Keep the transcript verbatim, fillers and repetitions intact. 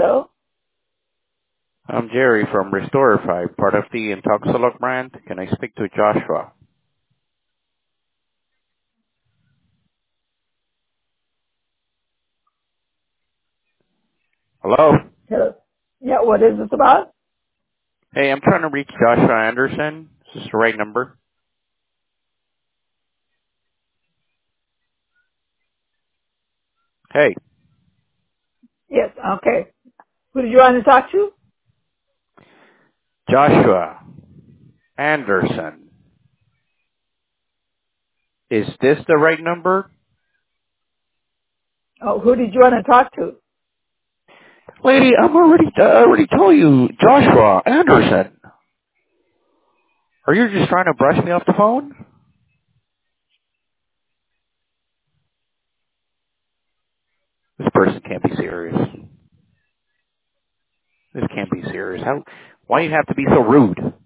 Hello? I'm Jerry from Restorify, part of the Intoxilog brand. Can I speak to Joshua? Hello? Hello? Yeah, what is this about? Hey, I'm trying to reach Joshua Anderson. Is this the right number? Hey, Yes, okay. Who did you want to talk to? Joshua Anderson. Is this the right number? Oh, who did you want to talk to? Lady, I'm already, I already told you, Joshua Anderson. Are you just trying to brush me off the phone? This person can't be serious. This can't be serious. How, why do you have to be so rude?